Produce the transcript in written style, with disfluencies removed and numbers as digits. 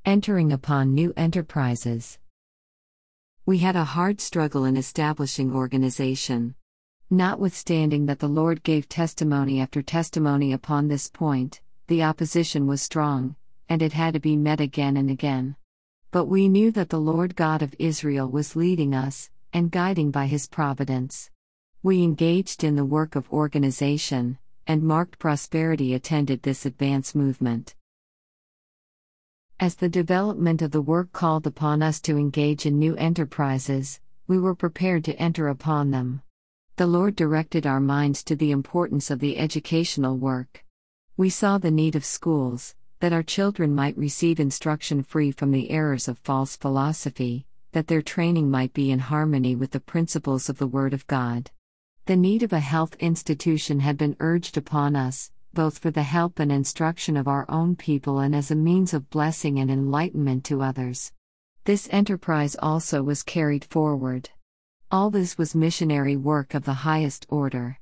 Entering upon new enterprises. We had a hard struggle in establishing organization. Notwithstanding that the Lord gave testimony after testimony upon this point, the opposition was strong, and it had to be met again and again. But we knew that the Lord God of Israel was leading us, and guiding by His providence. We engaged in the work of organization, and marked prosperity attended this advance movement. As the development of the work called upon us to engage in new enterprises, we were prepared to enter upon them. The Lord directed our minds to the importance of the educational work. We saw the need of schools, that our children might receive instruction free from the errors of false philosophy, that their training might be in harmony with the principles of the Word of God. The need of a health institution had been urged upon us, both for the help and instruction of our own people and as a means of blessing and enlightenment to others. This enterprise also was carried forward. All this was missionary work of the highest order.